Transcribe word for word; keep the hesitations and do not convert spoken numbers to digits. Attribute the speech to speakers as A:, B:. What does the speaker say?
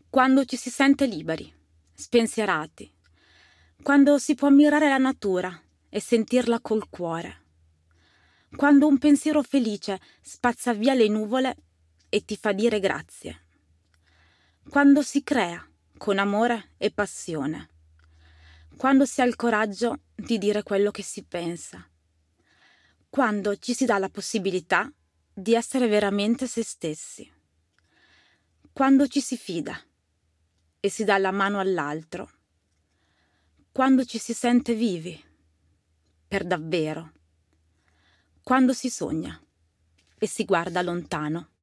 A: Quando ci si sente liberi, spensierati, quando si può ammirare la natura e sentirla col cuore, quando un pensiero felice spazza via le nuvole e ti fa dire grazie, quando si crea con amore e passione, quando si ha il coraggio di dire quello che si pensa, quando ci si dà la possibilità di essere veramente se stessi, quando ci si fida e si dà la mano all'altro, quando ci si sente vivi, per davvero, quando si sogna e si guarda lontano.